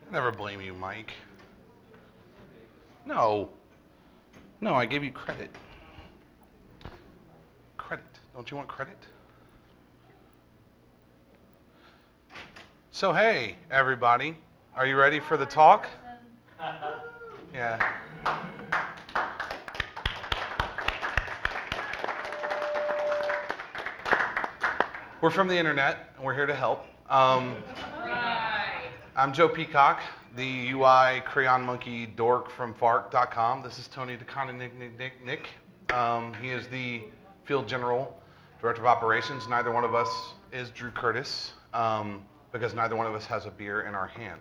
I never blame you, Mike. No. No, I gave you credit. Credit. Don't you want credit? So, hey, everybody. Are you ready for the talk? Yeah. We're from the internet, and we're here to help. I'm Joe Peacock, the UI crayon monkey dork from Fark.com. This is Tony Nick. He is the field general, director of operations. Neither one of us is Drew Curtis, because neither one of us has a beer in our hand.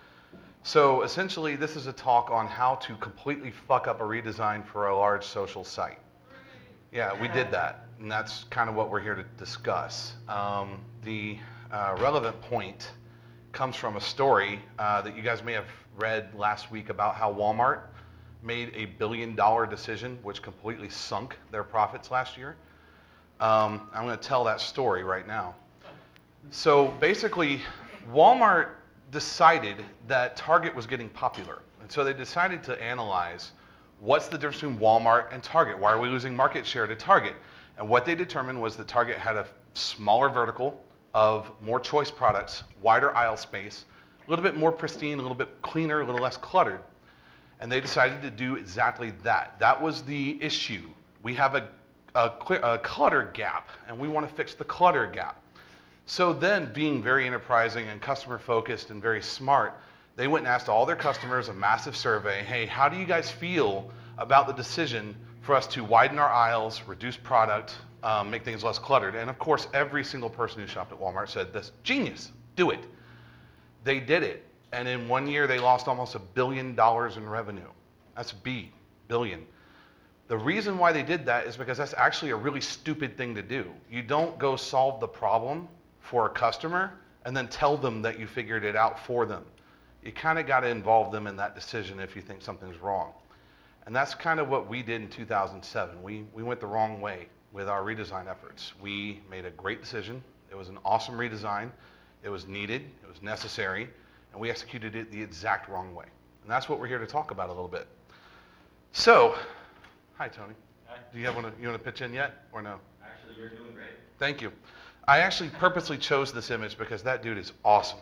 So essentially, this is a talk on how to completely fuck up a redesign for a large social site. Yeah, we did that, and that's kind of what we're here to discuss. The relevant point comes from a story that you guys may have read last week about how Walmart made a $1 billion decision, which completely sunk their profits last year. I'm going to tell that story right now. So basically, Walmart decided that Target was getting popular. And so they decided to analyze what's the difference between Walmart and Target? Why are we losing market share to Target? And what they determined was that Target had a smaller vertical of more choice products, wider aisle space, a little bit more pristine, a little bit cleaner, a little less cluttered. And they decided to do exactly that. That was the issue. We have a clutter gap, and we want to fix the clutter gap. So then, being very enterprising and customer focused and very smart, they went and asked all their customers a massive survey, hey, how do you guys feel about the decision for us to widen our aisles, reduce product, make things less cluttered? And of course, every single person who shopped at Walmart said, that's genius, do it. They did it, and in 1 year, they lost almost $1 billion in revenue. That's billion. The reason why they did that is because that's actually a really stupid thing to do. You don't go solve the problem for a customer and then tell them that you figured it out for them. You kind of got to involve them in that decision if you think something's wrong. And that's kind of what we did in 2007. We went the wrong way with our redesign efforts. We made a great decision. It was an awesome redesign. It was needed, it was necessary, and we executed it the exact wrong way. And that's what we're here to talk about a little bit. So, hi Tony. Hi. Do you want to pitch in yet, or no? Actually, you're doing great. Thank you. I actually purposely chose this image because that dude is awesome.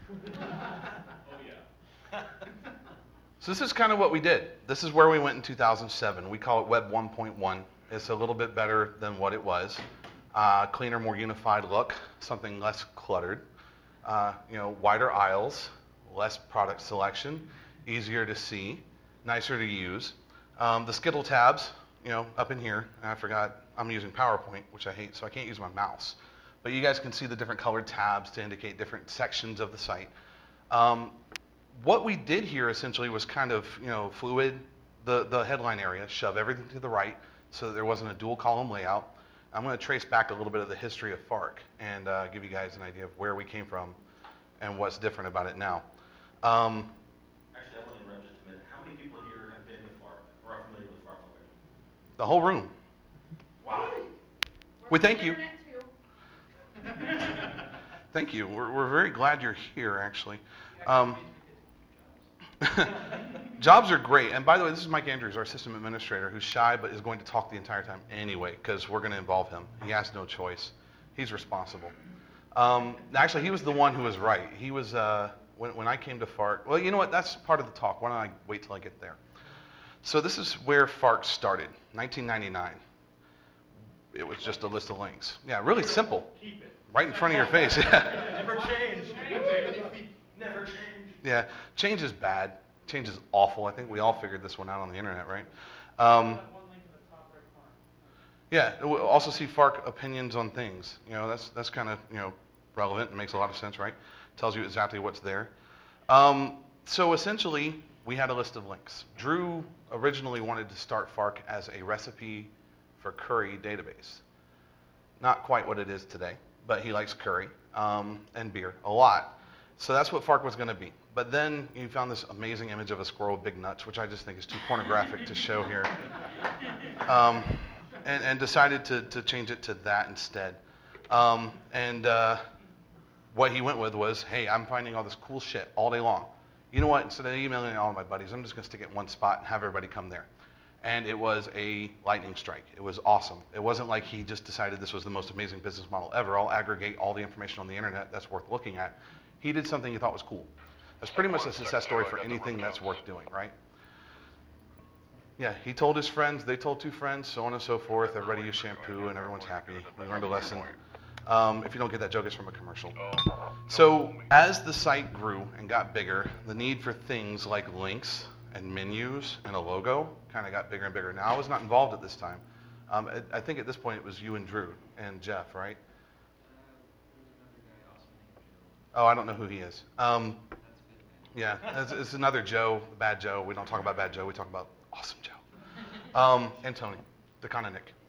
Oh yeah. So this is kind of what we did. This is where we went in 2007. We call it Web 1.1. It's a little bit better than what it was. Cleaner, more unified look, something less cluttered. Wider aisles, less product selection, easier to see, nicer to use. The Skittle tabs, up in here, and I forgot, I'm using PowerPoint, which I hate, so I can't use my mouse. But you guys can see the different colored tabs to indicate different sections of the site. What we did here essentially was kind of, fluid the headline area, shove everything to the right so that there wasn't a dual column layout. I'm going to trace back a little bit of the history of Fark and give you guys an idea of where we came from and what's different about it now. Actually, I want to interrupt just a minute. How many people here have been to Fark or are familiar with Fark already? The whole room. Wow. We thank you. Thank you. We're very glad you're here, actually. Jobs are great. And by the way, this is Mike Andrews, our system administrator, who's shy but is going to talk the entire time anyway, because we're going to involve him. He has no choice. He's responsible. Actually, he was the one who was right. He was, when I came to Fark, well, you know what? That's part of the talk. Why don't I wait till I get there? So this is where Fark started, 1999. It was just a list of links. Yeah, really simple. Keep it. Right in front of your face. Never change. Never change. Yeah, change is bad. Change is awful. I think we all figured this one out on the internet, right? Yeah, we'll also see Fark opinions on things. That's kind of, relevant and makes a lot of sense, right? Tells you exactly what's there. So essentially, we had a list of links. Drew originally wanted to start Fark as a recipe for curry database. Not quite what it is today, but he likes curry and beer a lot. So that's what Fark was going to be. But then you found this amazing image of a squirrel with big nuts, which I just think is too pornographic to show here, and decided to change it to that instead. What he went with was, hey, I'm finding all this cool shit all day long. you know what, instead of emailing all of my buddies, I'm just going to stick it in one spot and have everybody come there. And it was a lightning strike. It was awesome. It wasn't like he just decided this was the most amazing business model ever. I'll aggregate all the information on the internet that's worth looking at. He did something he thought was cool. That's pretty much a success story for anything that's worth doing, right? Yeah, he told his friends, they told 2 friends, so on and so forth. Everybody used shampoo and everyone's happy. We learned a lesson. If you don't get that joke, it's from a commercial. So as the site grew and got bigger, the need for things like links and menus and a logo kind of got bigger and bigger. Now, I was not involved at this time. I think at this point it was you and Drew and Jeff, right? Oh, I don't know who he is. Yeah, it's another Joe, Bad Joe. We don't talk about Bad Joe. We talk about Awesome Joe. And Tony, the kind of Nick.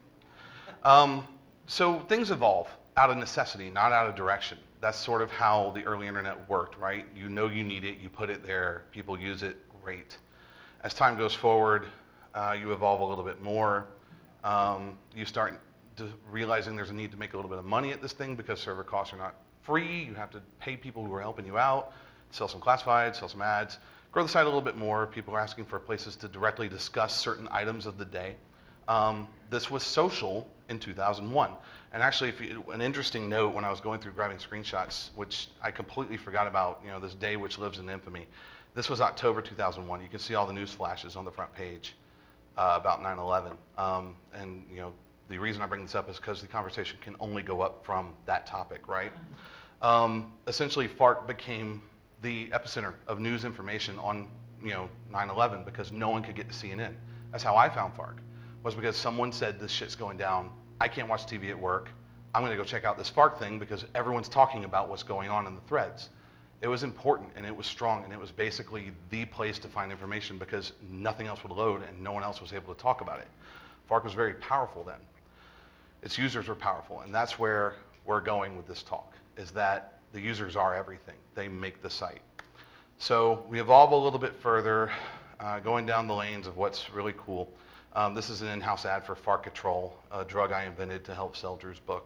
So things evolve out of necessity, not out of direction. That's sort of how the early internet worked, right? You know you need it, you put it there, people use it, great. As time goes forward, you evolve a little bit more. You start realizing there's a need to make a little bit of money at this thing because server costs are not free. You have to pay people who are helping you out, sell some classifieds, sell some ads, grow the site a little bit more. People are asking for places to directly discuss certain items of the day. This was social in 2001. And actually, an interesting note when I was going through grabbing screenshots, which I completely forgot about, this day which lives in infamy. This was October 2001. You can see all the news flashes on the front page about 9/11. And the reason I bring this up is because the conversation can only go up from that topic, right? Essentially, FARC became the epicenter of news information on 9/11 because no one could get to CNN. That's how I found FARC, was because someone said this shit's going down. I can't watch TV at work. I'm going to go check out this FARC thing because everyone's talking about what's going on in the threads. It was important and it was strong and it was basically the place to find information because nothing else would load and no one else was able to talk about it. FARC was very powerful then. Its users were powerful, and that's where we're going with this talk, is that the users are everything. They make the site. So we evolve a little bit further, going down the lanes of what's really cool. This is an in-house ad for Farcatrol, a drug I invented to help sell Drew's book.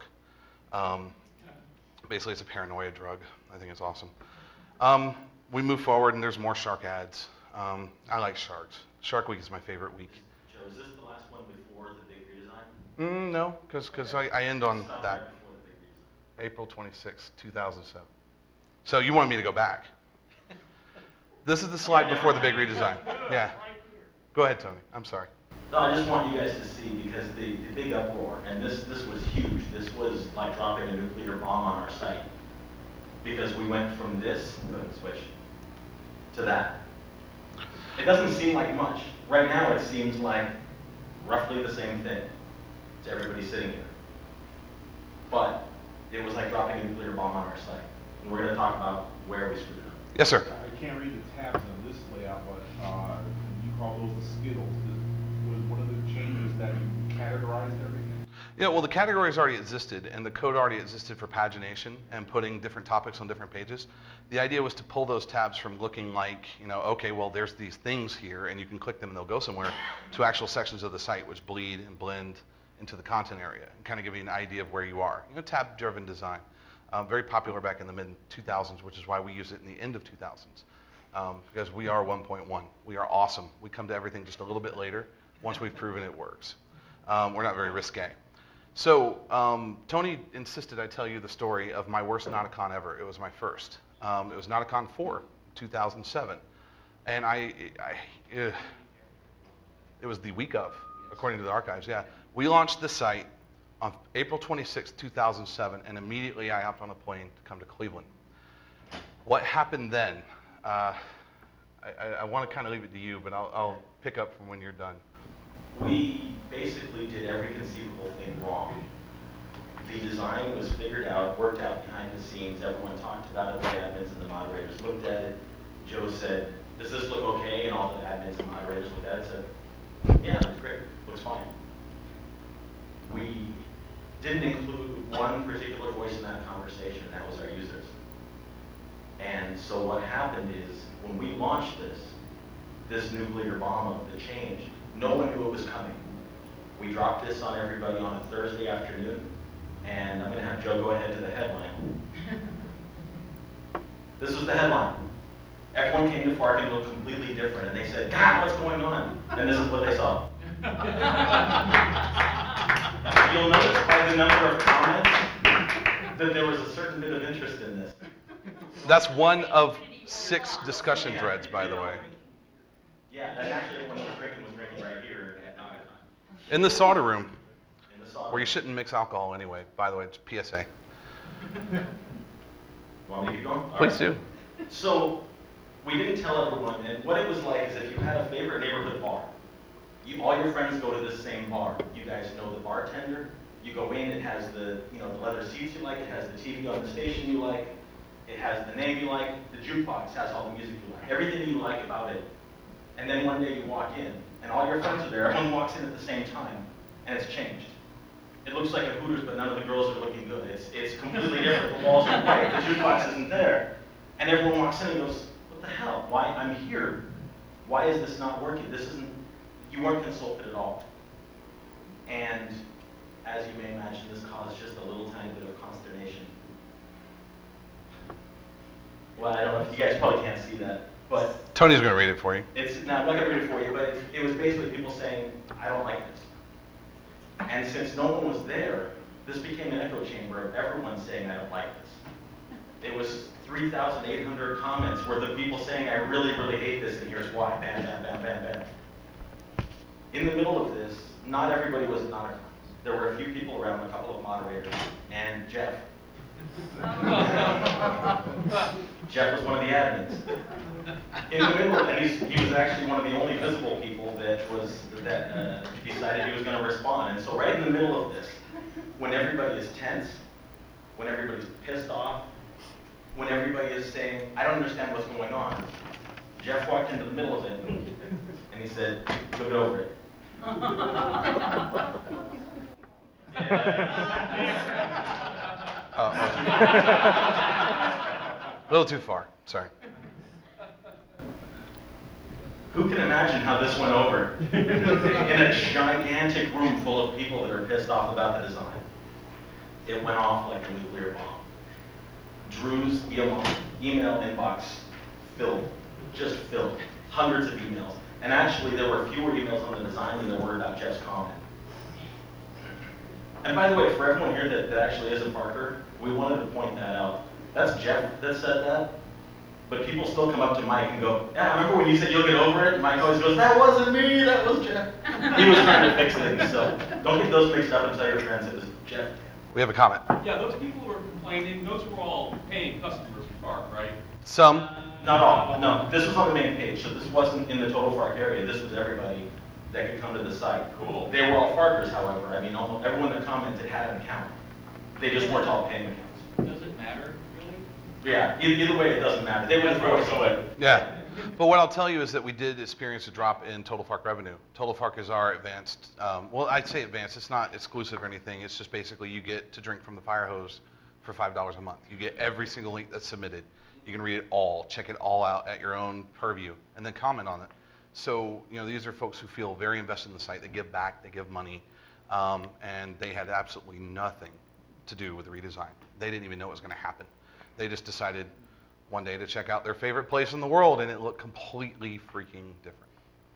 Basically, it's a paranoia drug. I think it's awesome. We move forward, and there's more shark ads. I like sharks. Shark Week is my favorite week. Joe, is this the last one before the big redesign? No, because I end on Stop that. right before the big redesign. April 26, 2007. So you wanted me to go back. This is the slide before the big redesign. Yeah. Go ahead, Tony. I'm sorry. No, I just want you guys to see, because the big uproar, and this was huge. This was like dropping a nuclear bomb on our site. Because we went from this, switch, to that. It doesn't seem like much. Right now it seems like roughly the same thing to everybody sitting here. But it was like dropping a nuclear bomb on our site. And we're going to talk about where we screwed up. Yes, sir. I can't read the tabs on this layout, but you call those the Skittles. Was one of the changes that you categorized everything? Yeah, well, the categories already existed, and the code already existed for pagination and putting different topics on different pages. The idea was to pull those tabs from looking like, okay, well, there's these things here, and you can click them and they'll go somewhere, to actual sections of the site which bleed and blend into the content area and kind of give you an idea of where you are. Tab-driven design. Very popular back in the mid-2000s, which is why we use it in the end of 2000s, because we are 1.1. We are awesome. We come to everything just a little bit later once we've proven it works. We're not very risque. So Tony insisted I tell you the story of my worst Nauticon ever. It was my first. It was Nauticon 4, 2007. And it was the week of, according to the archives, yeah. We launched the site on April 26, 2007, and immediately I hopped on a plane to come to Cleveland. What happened then? I want to kind of leave it to you, but I'll pick up from when you're done. We basically did every conceivable thing wrong. The design was figured out, worked out behind the scenes. Everyone talked about it. The admins and the moderators looked at it. Joe said, "Does this look okay?" And all the admins and moderators looked at it and said, "Yeah, looks great. Looks fine." We didn't include one particular voice in that conversation. That was our users. And so what happened is, when we launched this nuclear bomb of the change, no one knew it was coming. We dropped this on everybody on a Thursday afternoon, and I'm going to have Joe go ahead to the headline. This was the headline. Everyone came to Fark and looked completely different, and they said, God, what's going on? And this is what they saw. You'll notice by the number of comments that there was a certain bit of interest in this. That's one of 6 discussion threads, by the way. Yeah, and actually when was drinking right here at Naga. In the solder room, In the solid. where you shouldn't mix alcohol anyway. By the way, it's PSA. Want me to keep going? All Please right. do. So we didn't tell everyone, and what it was like is if you had a favorite neighborhood bar, all your friends go to this same bar. You guys know the bartender. You go in, it has the the leather seats you like, it has the TV on the station you like, it has the name you like, the jukebox has all the music you like, everything you like about it. And then one day you walk in, and all your friends are there, everyone walks in at the same time, and it's changed. It looks like a Hooters, but none of the girls are looking good. It's completely different. The walls are white, the jukebox isn't there. And everyone walks in and goes, what the hell? Why? I'm here. Why is this not working? You weren't consulted at all. And as you may imagine, this caused just a little tiny bit of consternation. Well, I don't know if you guys probably can't see that, but Tony's going to read it for you. I'm not going to read it for you, but it was basically people saying, I don't like this. And since no one was there, this became an echo chamber of everyone saying, I don't like this. It was 3,800 comments worth of people saying, I really, really hate this, and here's why. Bam, bam, bam, bam, bam. In the middle of this, not everybody was at Naga. There were a few people around, a couple of moderators, and Jeff. Jeff was one of the admins. In the middle, and he was actually one of the only visible people that decided he was going to respond. And so right in the middle of this, when everybody is tense, when everybody's pissed off, when everybody is saying, I don't understand what's going on, Jeff walked into the middle of it, and he said, look over it. A little too far. Sorry. Who can imagine how this went over in a gigantic room full of people that are pissed off about the design? It went off like a nuclear bomb. Drew's email inbox filled, just filled, hundreds of emails. And actually, there were fewer emails on the design than there were about Jeff's comment. And by the way, for everyone here that actually isn't Parker, we wanted to point that out. That's Jeff that said that. But people still come up to Mike and go, yeah, remember when you said you'll get over it? And Mike always goes, that wasn't me, that was Jeff. He was trying to fix things, so don't get those mixed up and tell your friends it was Jeff. We have a comment. Yeah, those people who are complaining, those were all paying customers for Fark, right? Some. Not all, no. This was on the main page, so this wasn't in the total Fark area. This was everybody that could come to the site. Cool. They were all Farkers, however. I mean, almost everyone that commented had an account. They just weren't all paying accounts. Does it matter, really? Yeah, either way, it doesn't matter. They wouldn't throw us away. Yeah. But what I'll tell you is that we did experience a drop in Total Fark revenue. Total Fark is our advanced, well, I'd say advanced. It's not exclusive or anything. It's just basically you get to drink from the fire hose for $5 a month. You get every single link that's submitted. You can read it all, check it all out at your own purview, and then comment on it. So, these are folks who feel very invested in the site. They give back, they give money, and they had absolutely nothing to do with the redesign. They didn't even know it was going to happen. They just decided one day to check out their favorite place in the world, and it looked completely freaking different.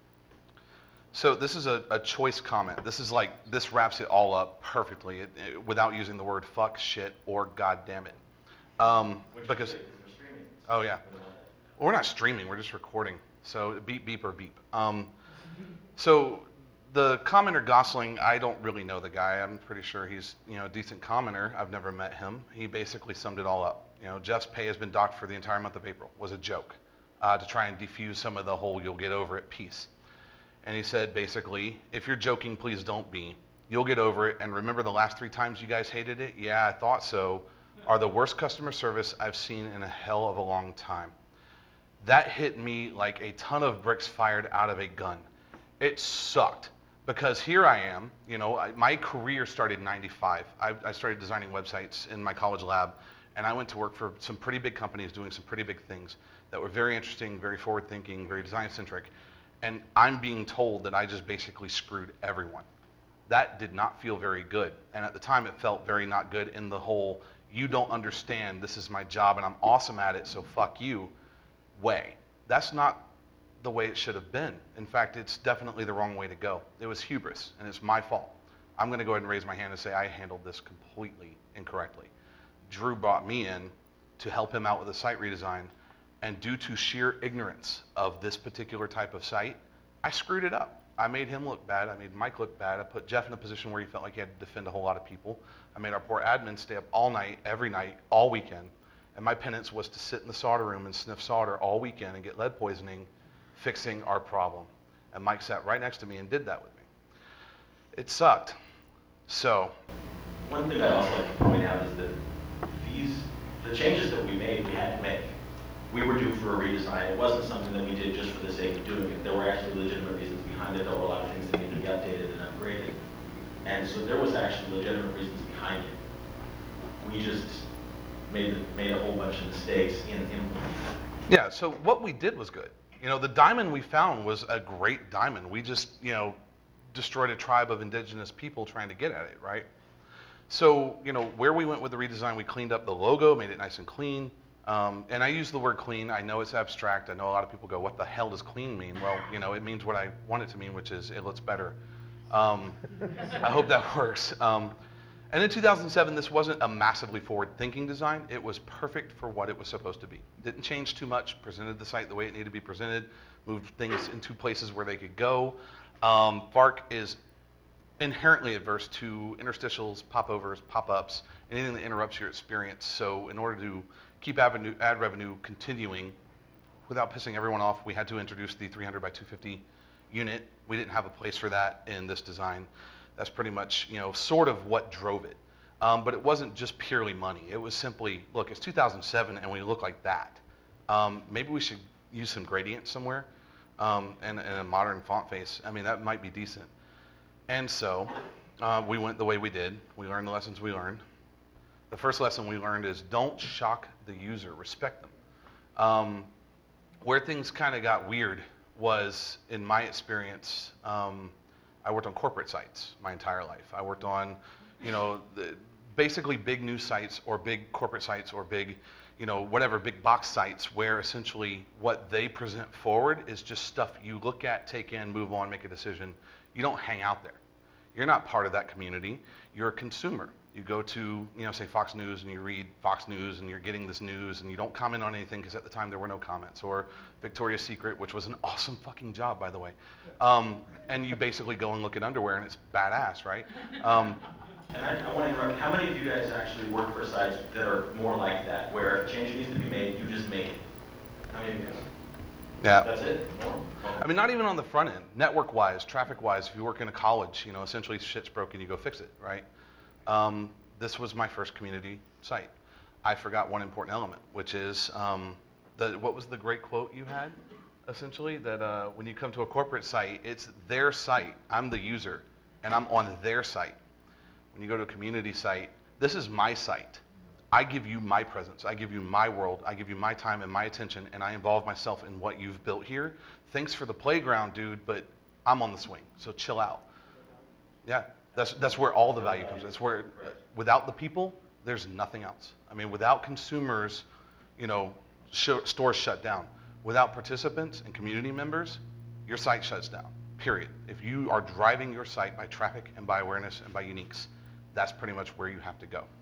So this is a choice comment. This wraps it all up perfectly without using the word fuck, shit, or god damn it. Because, oh yeah. Well, we're not streaming, we're just recording. So beep, beep, or beep. So the commenter Gosling, I don't really know the guy. I'm pretty sure he's a decent commenter. I've never met him. He basically summed it all up. Jeff's pay has been docked for the entire month of April. Was a joke to try and defuse some of the whole you'll get over it piece. And he said basically, if you're joking, please don't be. You'll get over it. And remember the last 3 times you guys hated it? Yeah, I thought so. Are the worst customer service I've seen in a hell of a long time. That hit me like a ton of bricks fired out of a gun. It sucked because here I am, my career started in '95. I started designing websites in my college lab, and I went to work for some pretty big companies doing some pretty big things that were very interesting, very forward-thinking, very design-centric, and I'm being told that I just basically screwed everyone. That did not feel very good, and at the time it felt very not good in the whole, you don't understand, this is my job and I'm awesome at it, so fuck you way. That's not the way it should have been. In fact, it's definitely the wrong way to go. It was hubris, and it's my fault. I'm going to go ahead and raise my hand and say I handled this completely incorrectly. Drew brought me in to help him out with a site redesign, and due to sheer ignorance of this particular type of site, I screwed it up. I made him look bad. I made Mike look bad. I put Jeff in a position where he felt like he had to defend a whole lot of people. I made our poor admin stay up all night, every night, all weekend. And my penance was to sit in the solder room and sniff solder all weekend and get lead poisoning, fixing our problem. And Mike sat right next to me and did that with me. It sucked. So. One thing I'd also like to point out is that the changes that we made, we had to make. We were due for a redesign. It wasn't something that we did just for the sake of doing it. There were actually legitimate reasons behind it. There were a lot of things that needed to be updated and upgraded. And so there was actually legitimate reasons behind it. We just made a whole bunch of mistakes in implementing it. Yeah, so what we did was good. You know, the diamond we found was a great diamond. We just, you know, destroyed a tribe of indigenous people trying to get at it, right? So, you know, where we went with the redesign, we cleaned up the logo, made it nice and clean. And I use the word clean. I know it's abstract. I know a lot of people go, what the hell does clean mean? Well, you know, it means what I want it to mean, which is it looks better. I hope that works. And in 2007, this wasn't a massively forward-thinking design. It was perfect for what it was supposed to be. Didn't change too much, presented the site the way it needed to be presented, moved things into places where they could go. FARC is inherently adverse to interstitials, popovers, pop-ups, anything that interrupts your experience. So in order to keep ad revenue continuing without pissing everyone off, we had to introduce the 300 by 250 unit. We didn't have a place for that in this design. That's pretty much, you know, sort of what drove it. But it wasn't just purely money. It was simply, look, it's 2007 and we look like that. Maybe we should use some gradient somewhere and a modern font face. I mean, that might be decent. And so we went the way we did. We learned the lessons we learned. The first lesson we learned is don't shock the user, respect them. Where things kind of got weird was, in my experience, I worked on corporate sites my entire life. I worked on, you know, basically big news sites or big corporate sites or big, you know, whatever, big box sites where essentially what they present forward is just stuff you look at, take in, move on, make a decision. You don't hang out there. You're not part of that community. You're a consumer. You go to, you know, say Fox News and you read Fox News and you're getting this news and you don't comment on anything because at the time there were no comments. Or Victoria's Secret, which was an awesome fucking job, by the way. And you basically go and look at underwear and it's badass, right? And I want to interrupt. How many of you guys actually work for sites that are more like that, where if a change needs to be made, you just make it? How many of you guys? Yeah. That's it? More? I mean, not even on the front end. Network-wise, traffic-wise, if you work in a college, you know, essentially shit's broken, you go fix it, right? This was my first community site. I forgot one important element, which is what was the great quote you had, essentially? That when you come to a corporate site, it's their site. I'm the user, and I'm on their site. When you go to a community site, this is my site. I give you my presence. I give you my world. I give you my time and my attention, and I involve myself in what you've built here. Thanks for the playground, dude, but I'm on the swing, so chill out. Yeah, that's where all the value comes. That's where, without the people, there's nothing else. I mean, without consumers, you know, stores shut down. Without participants and community members, your site shuts down, period. If you are driving your site by traffic and by awareness and by uniques, that's pretty much where you have to go.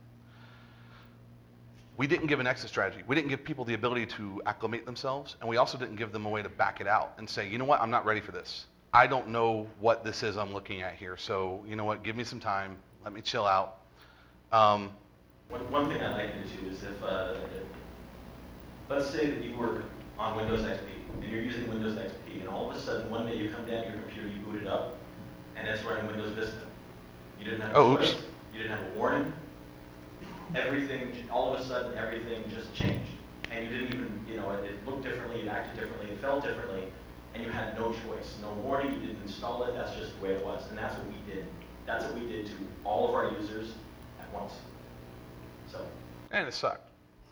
We didn't give an exit strategy. We didn't give people the ability to acclimate themselves, and we also didn't give them a way to back it out and say, you know what, I'm not ready for this. I don't know what this is I'm looking at here, so you know what, give me some time, let me chill out. One thing I'd like to do is if let's say that you work on Windows XP, and you're using Windows XP, and all of a sudden one day you come down to your computer, you boot it up, and it's running Windows Vista. You didn't have a choice, you didn't have a warning. Everything, all of a sudden, everything just changed. And you didn't even, you know, it looked differently, it acted differently, it felt differently, and you had no choice. No warning, you didn't install it, that's just the way it was. And that's what we did. That's what we did to all of our users at once. So. And it sucked.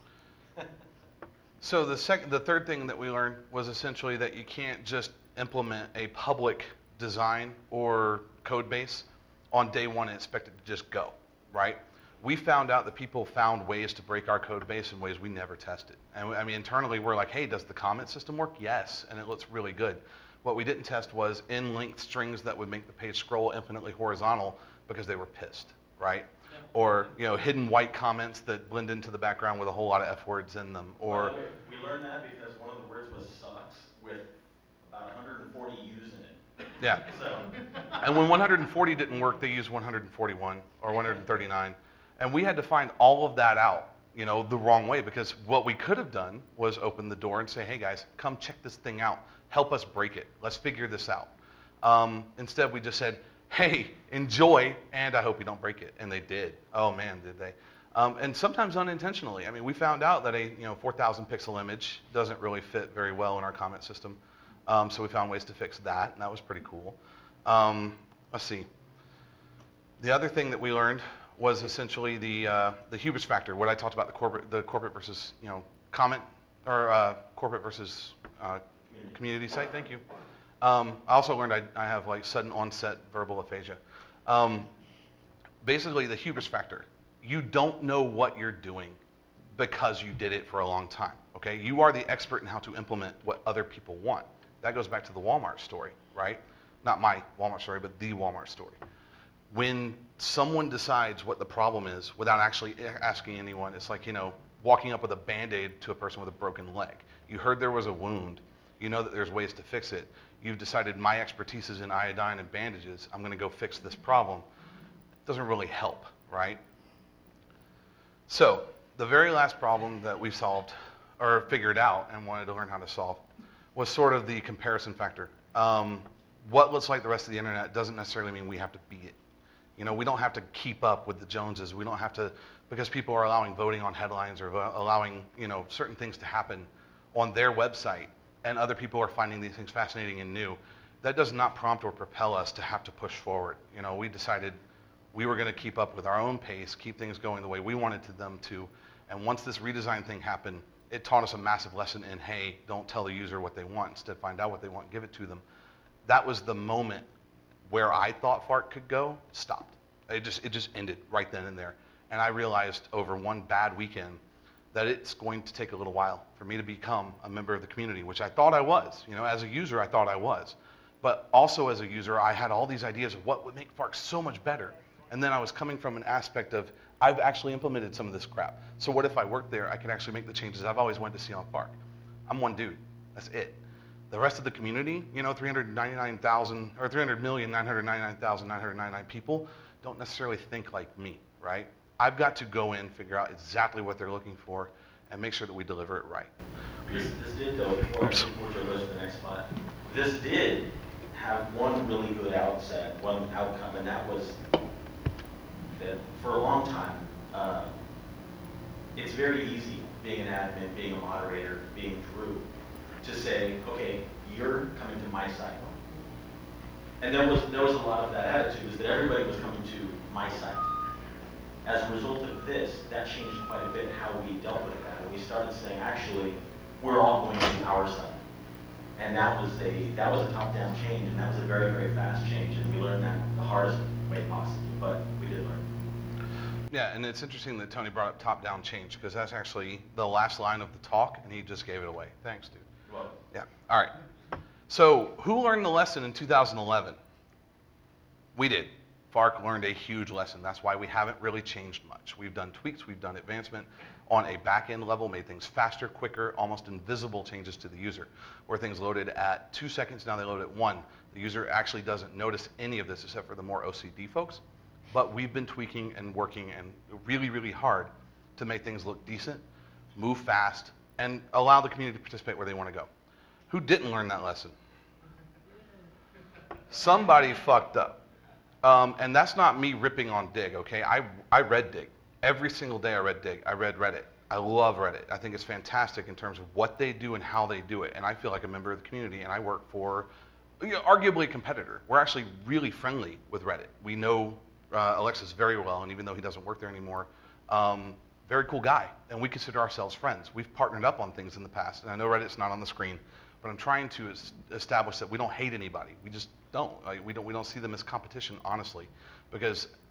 So the third thing that we learned was essentially that you can't just implement a public design or code base on day one and expect it to just go, right? we found out that people found ways to break our code base in ways we never tested. And I mean, internally, we're like, hey, does the comment system work? Yes, and it looks really good. What we didn't test was in-length strings that would make the page scroll infinitely horizontal because they were pissed, right? Or, hidden white comments that blend into the background with a whole lot of F words in them. Or we learned that because one of the words was sucks with about 140 U's in it. yeah. So, And when 140 didn't work, they used 141 or 139. And we had to find all of that out, the wrong way, because what we could have done was open the door and say, hey guys, come check this thing out. Help us break it. Let's figure this out. Instead, we just said, hey, enjoy, and I hope you don't break it. And they did. Oh man, did they. And sometimes unintentionally. I mean, we found out that a 4,000 pixel image doesn't really fit very well in our comment system. So we found ways to fix that, and that was pretty cool. Let's see. The other thing that we learned was essentially the hubris factor. What I talked about, the corporate versus comment, or corporate versus community site. Thank you. I also learned I have like sudden onset verbal aphasia. Basically, the hubris factor. You don't know what you're doing because you did it for a long time. Okay, you are the expert in how to implement what other people want. That goes back to the Walmart story, right? Not my Walmart story, but the Walmart story. When someone decides what the problem is without actually asking anyone, it's like, walking up with a Band-Aid to a person with a broken leg. You heard there was a wound. You know that there's ways to fix it. You've decided my expertise is in iodine and bandages. I'm going to go fix this problem. It doesn't really help, right? So the very last problem that we solved or figured out and wanted to learn how to solve was sort of the comparison factor. What looks like the rest of the internet doesn't necessarily mean we have to be it. We don't have to keep up with the Joneses. We don't have to, because people are allowing voting on headlines or allowing, certain things to happen on their website, and other people are finding these things fascinating and new. That does not prompt or propel us to have to push forward. We decided we were going to keep up with our own pace, keep things going the way we wanted them to. And once this redesign thing happened, it taught us a massive lesson in, hey, don't tell the user what they want. Instead, find out what they want, give it to them. That was the moment where I thought FARC could go, stopped. It just ended right then and there. And I realized over one bad weekend that it's going to take a little while for me to become a member of the community, which I thought I was. As a user, I thought I was. But also as a user, I had all these ideas of what would make FARC so much better. And then I was coming from an aspect of, I've actually implemented some of this crap. So what if I worked there, I could actually make the changes I've always wanted to see on FARC. I'm one dude, that's it. The rest of the community, 399,000 or 300,999,999 people don't necessarily think like me, right? I've got to go in, figure out exactly what they're looking for, and make sure that we deliver it right. This did, though, before Joe goes to the next slide, this did have one really good one outcome, and that was that for a long time, it's very easy being an admin, being a moderator, being Drew, to say, okay, you're coming to my site. And there was a lot of that attitude, is that everybody was coming to my site. As a result of this, that changed quite a bit how we dealt with that. We started saying, actually, we're all going to our site. And that was a top-down change, and that was a very, very fast change, and we learned that the hardest way possible, but we did learn. Yeah, and it's interesting that Tony brought up top-down change, because that's actually the last line of the talk, and he just gave it away. Thanks, dude. Well, Yeah, all right. So who learned the lesson in 2011? We did. FARC learned a huge lesson. That's why we haven't really changed much. We've done tweaks, we've done advancement on a back-end level, made things faster, quicker, almost invisible changes to the user. Where things loaded at 2 seconds, now they load at 1. The user actually doesn't notice any of this except for the more OCD folks. But we've been tweaking and working and really, really hard to make things look decent, move fast, and allow the community to participate where they want to go. Who didn't learn that lesson? Somebody fucked up. And that's not me ripping on Dig, okay? I read Dig. Every single day I read Dig. I read Reddit. I love Reddit. I think it's fantastic in terms of what they do and how they do it. And I feel like a member of the community, and I work for arguably a competitor. We're actually really friendly with Reddit. We know Alexis very well, and even though he doesn't work there anymore, very cool guy, and we consider ourselves friends. We've partnered up on things in the past, and I know Reddit's not on the screen, but I'm trying to establish that we don't hate anybody. We just don't. We don't see them as competition, honestly, because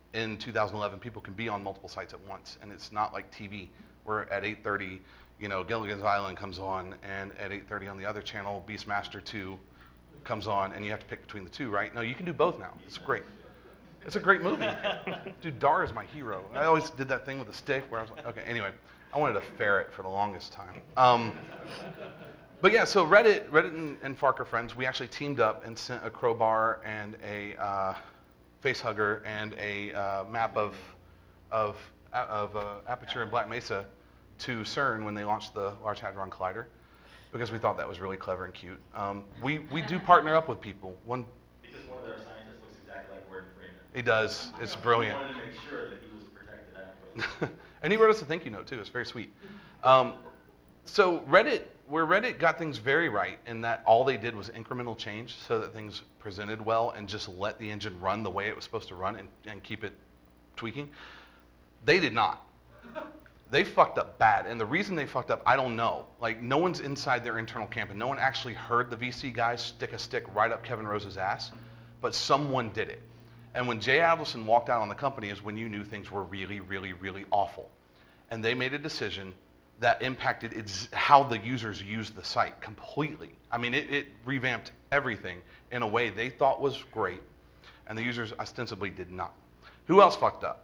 in 2011, people can be on multiple sites at once, and it's not like TV, where at 8:30, Gilligan's Island comes on, and at 8:30 on the other channel, Beastmaster 2 comes on, and you have to pick between the two, right? No, you can do both now. It's great. It's a great movie. Dude, Dar is my hero. I always did that thing with a stick where I was like, okay, anyway, I wanted a ferret for the longest time. But yeah, so Reddit and Fark are friends. We actually teamed up and sent a crowbar and a facehugger and a map of Aperture and Black Mesa to CERN when they launched the Large Hadron Collider, because we thought that was really clever and cute. We do partner up with people. Because one of their scientists looks exactly like Gordon Freeman. He does. It's brilliant. We wanted to make sure that he was protected adequately. And he wrote us a thank you note too. It's very sweet. So Reddit got things very right in that all they did was incremental change so that things presented well and just let the engine run the way it was supposed to run and keep it tweaking. They did not. They fucked up bad. And the reason they fucked up, I don't know. Like, no one's inside their internal camp, and no one actually heard the VC guys stick a stick right up Kevin Rose's ass, but someone did it. And when Jay Adelson walked out on the company is when you knew things were really, really, really awful. And they made a decision that impacted how the users used the site completely. I mean, it revamped everything in a way they thought was great, and the users ostensibly did not. Who else fucked up?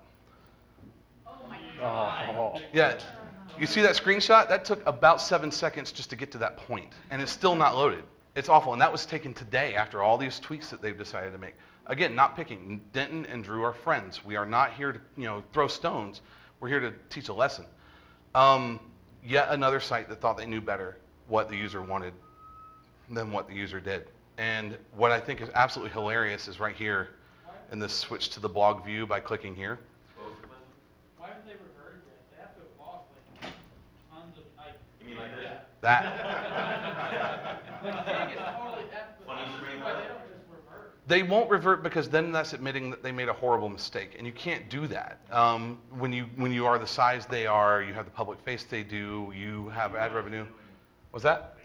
Oh. Yeah, you see that screenshot? That took about 7 seconds just to get to that point, and it's still not loaded. It's awful, and that was taken today after all these tweaks that they've decided to make. Again, not picking. Denton and Drew are friends. We are not here to throw stones. We're here to teach a lesson. Yet another site that thought they knew better what the user wanted than what the user did. And what I think is absolutely hilarious is right here in this switch to the blog view by clicking here. Why haven't they reverted yet? They have to have lost like tons of like. You mean like this? That. Like saying it's totally Funny screen why grab? they don't just revert. They won't revert because then that's admitting that they made a horrible mistake, and you can't do that. When you are the size they are, you have the public face they do, you have ad revenue. What's that?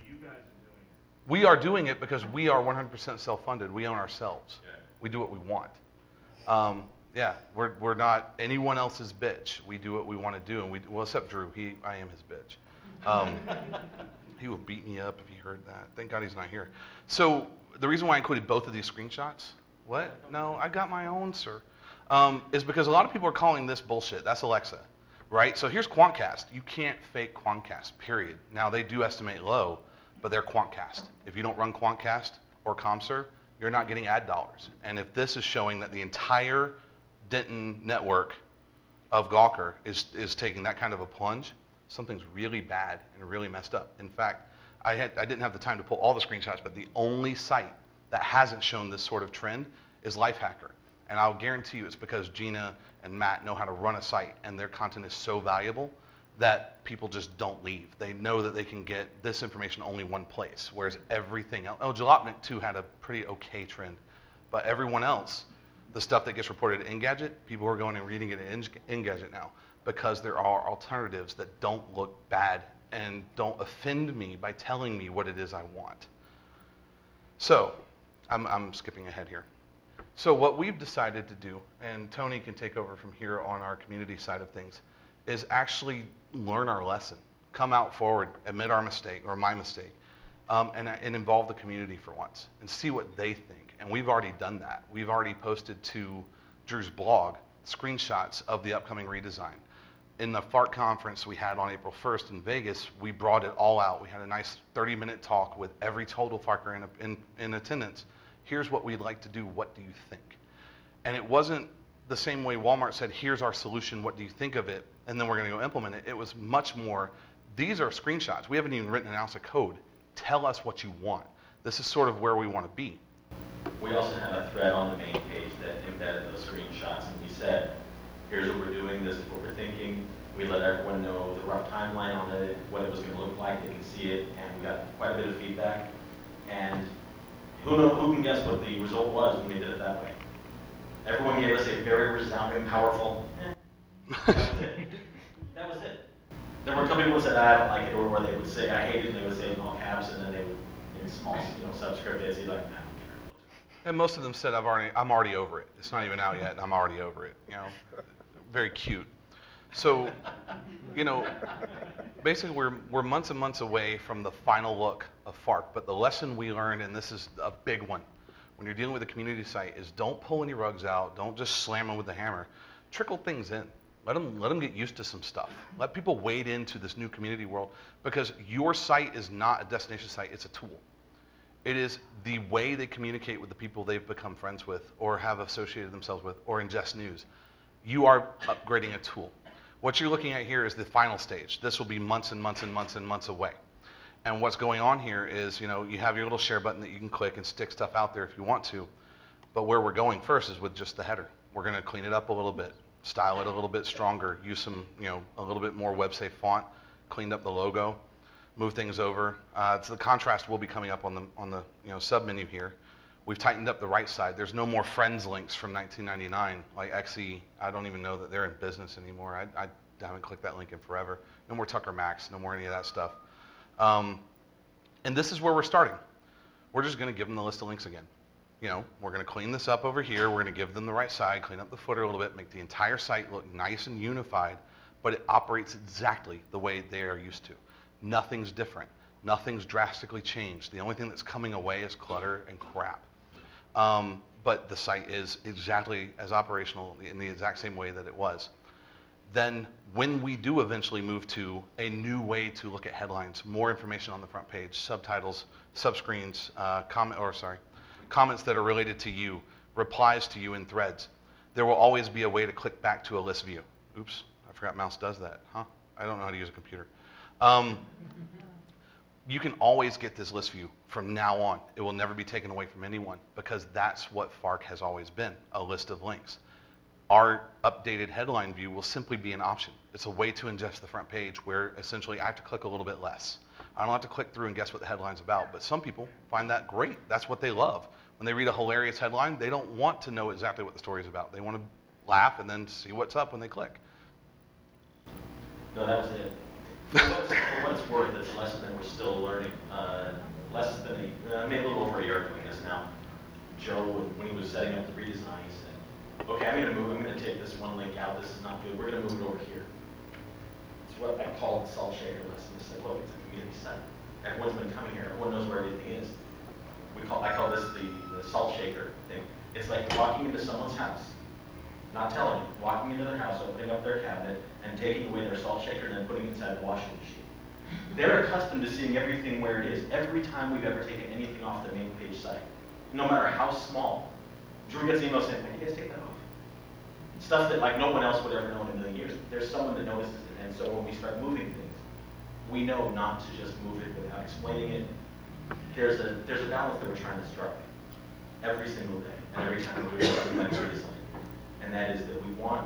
We are doing it because we are 100% self-funded. We own ourselves. We do what we want. Yeah, we're not anyone else's bitch. We do what we want to do, and well, except Drew. I am his bitch. He will beat me up if he heard that. Thank God he's not here. So the reason why I included both of these screenshots, what? No, I got my own, sir, is because a lot of people are calling this bullshit. That's Alexa, right? So here's Quantcast. You can't fake Quantcast, period. Now, they do estimate low, but they're Quantcast. If you don't run Quantcast or ComServe, you're not getting ad dollars. And if this is showing that the entire Denton network of Gawker is taking that kind of a plunge, something's really bad and really messed up. In fact, I didn't have the time to pull all the screenshots, but the only site that hasn't shown this sort of trend is Lifehacker. And I'll guarantee you it's because Gina and Matt know how to run a site, and their content is so valuable that people just don't leave. They know that they can get this information only one place, whereas everything else, Jalopnik too had a pretty okay trend, but everyone else, the stuff that gets reported in Engadget, people are going and reading it in Engadget now because there are alternatives that don't look bad and don't offend me by telling me what it is I want. So, I'm skipping ahead here. So what we've decided to do, and Tony can take over from here on our community side of things, is actually learn our lesson, come out forward, admit our mistake or my mistake, and involve the community for once and see what they think. And we've already done that. We've already posted to Drew's blog screenshots of the upcoming redesign. In the FARC conference we had on April 1st in Vegas, we brought it all out. We had a nice 30-minute talk with every total FARCer in attendance. Here's what we'd like to do. What do you think? And it wasn't the same way Walmart said, here's our solution, what do you think of it? And then we're going to go implement it. It was much more, these are screenshots. We haven't even written an ounce of code. Tell us what you want. This is sort of where we want to be. We also had a thread on the main page that embedded those screenshots, and we said, here's what we're doing, this is what we're thinking. We let everyone know the rough timeline on it, what it was going to look like, they can see it, and we got quite a bit of feedback. And who can guess what the result was when we did it that way? Everyone gave us a very resounding, powerful, that was it. That was it. There were a couple people who said, I don't like it, or they would say, I hate it, and they would say it in all caps, and then they would, in small, subscript, they'd say, like, I don't care. And most of them said, I'm already over it. It's not even out yet, and I'm already over it. Very cute. So, basically we're months and months away from the final look of FARC. But the lesson we learned, and this is a big one, when you're dealing with a community site, is don't pull any rugs out. Don't just slam them with the hammer. Trickle things in. Let them get used to some stuff. Let people wade into this new community world, because your site is not a destination site. It's a tool. It is the way they communicate with the people they've become friends with or have associated themselves with or ingest news. You are upgrading a tool. What you're looking at here is the final stage. This will be months and months and months and months away. And what's going on here is, you have your little share button that you can click and stick stuff out there if you want to. But where we're going first is with just the header. We're going to clean it up a little bit, style it a little bit stronger, use some, a little bit more web-safe font, cleaned up the logo, move things over. So the contrast will be coming up on the sub-menu here. We've tightened up the right side. There's no more friends links from 1999, like XE. I don't even know that they're in business anymore. I haven't clicked that link in forever. No more Tucker Max, no more any of that stuff. And this is where we're starting. We're just going to give them the list of links again. We're going to clean this up over here. We're going to give them the right side, clean up the footer a little bit, make the entire site look nice and unified, but it operates exactly the way they are used to. Nothing's different. Nothing's drastically changed. The only thing that's coming away is clutter and crap. But the site is exactly as operational in the exact same way that it was. Then when we do eventually move to a new way to look at headlines, more information on the front page, subtitles, subscreens, comments that are related to you, replies to you in threads, there will always be a way to click back to a list view. Oops, I forgot mouse does that, huh? I don't know how to use a computer. You can always get this list view from now on. It will never be taken away from anyone, because that's what FARC has always been, a list of links. Our updated headline view will simply be an option. It's a way to ingest the front page where essentially I have to click a little bit less. I don't have to click through and guess what the headline's about, but some people find that great. That's what they love. When they read a hilarious headline, they don't want to know exactly what the story's about. They want to laugh and then see what's up when they click. No, that was it. For what it's worth, it's a lesson that we're still learning. Less than maybe a little over a year doing this now. Joe, when he was setting up the redesign, he said, okay, I'm going to take this one link out. This is not good. We're going to move it over here. It's what I call the salt shaker lesson. It's like, look, it's a community site. Everyone's been coming here. Everyone knows where everything is. I call this the salt shaker thing. It's like walking into someone's house, not telling them, walking into their house, opening up their cabinet, and taking away their salt shaker and then putting it inside the washing machine. They're accustomed to seeing everything where it is. Every time we've ever taken anything off the main page site, no matter how small, Drew gets an email saying, "Why do you guys take that off?" Stuff that like no one else would ever know in a million years. There's someone that notices it, and so when we start moving things, we know not to just move it without explaining it. There's a balance that we're trying to strike every single day, and every time we do something like redesign, and that is that we want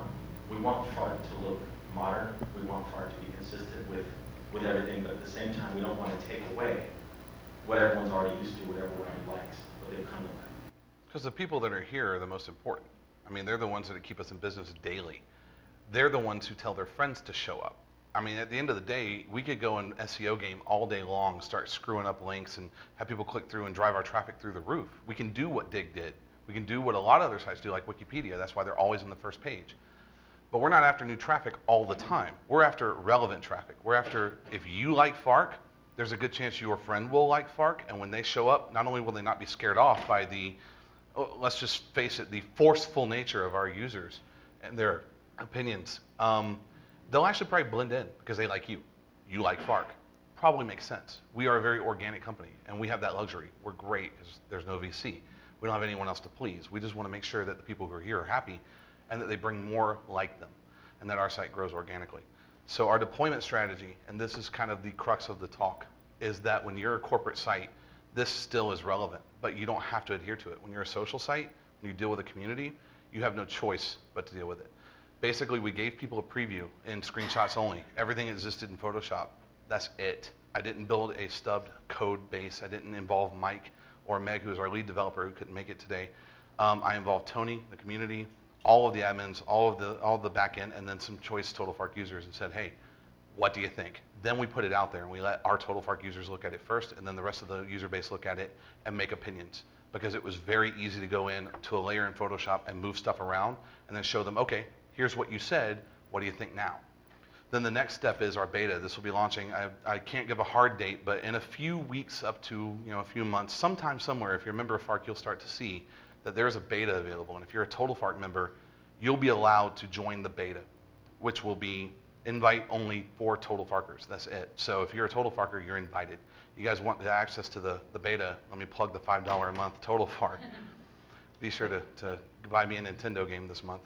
FARC to look modern. We want FARC to be consistent with everything, but at the same time, we don't want to take away what everyone's already used to, what everyone already likes, what they've come to like. Because the people that are here are the most important. I mean, they're the ones that keep us in business daily. They're the ones who tell their friends to show up. I mean, at the end of the day, we could go in SEO game all day long, start screwing up links and have people click through and drive our traffic through the roof. We can do what Dig did. We can do what a lot of other sites do, like Wikipedia. That's why they're always on the first page. But we're not after new traffic all the time. We're after relevant traffic. We're after, if you like FARC, there's a good chance your friend will like FARC, and when they show up, not only will they not be scared off by the, let's just face it, the forceful nature of our users and their opinions, they'll actually probably blend in because they like you. You like FARC. Probably makes sense. We are a very organic company, and we have that luxury. We're great because there's no VC. We don't have anyone else to please. We just want to make sure that the people who are here are happy and that they bring more like them and that our site grows organically. So our deployment strategy, and this is kind of the crux of the talk, is that when you're a corporate site, this still is relevant, but you don't have to adhere to it. When you're a social site, when you deal with a community, you have no choice but to deal with it. Basically, we gave people a preview in screenshots only. Everything existed in Photoshop. That's it. I didn't build a stubbed code base. I didn't involve Mike or Meg, who's our lead developer, who couldn't make it today. I involved Tony, the community, all of the admins, all of the back end, and then some choice Total FARC users, and said, hey, what do you think? Then we put it out there, and we let our Total FARC users look at it first, and then the rest of the user base look at it and make opinions. because it was very easy to go in to a layer in Photoshop and move stuff around and then show them, okay, here's what you said, what do you think now? Then the next step is our beta. This will be launching, I can't give a hard date, but in a few weeks up to a few months, sometime somewhere, if you're a member of FARC, you'll start to see that there's a beta available. And if you're a Total FARC member, you'll be allowed to join the beta, which will be invite only for Total FARCers. That's it. So if you're a Total FARCer, you're invited. You guys want the access to the beta, let me plug the $5 a month Total FARC. Be sure to buy me a Nintendo game this month.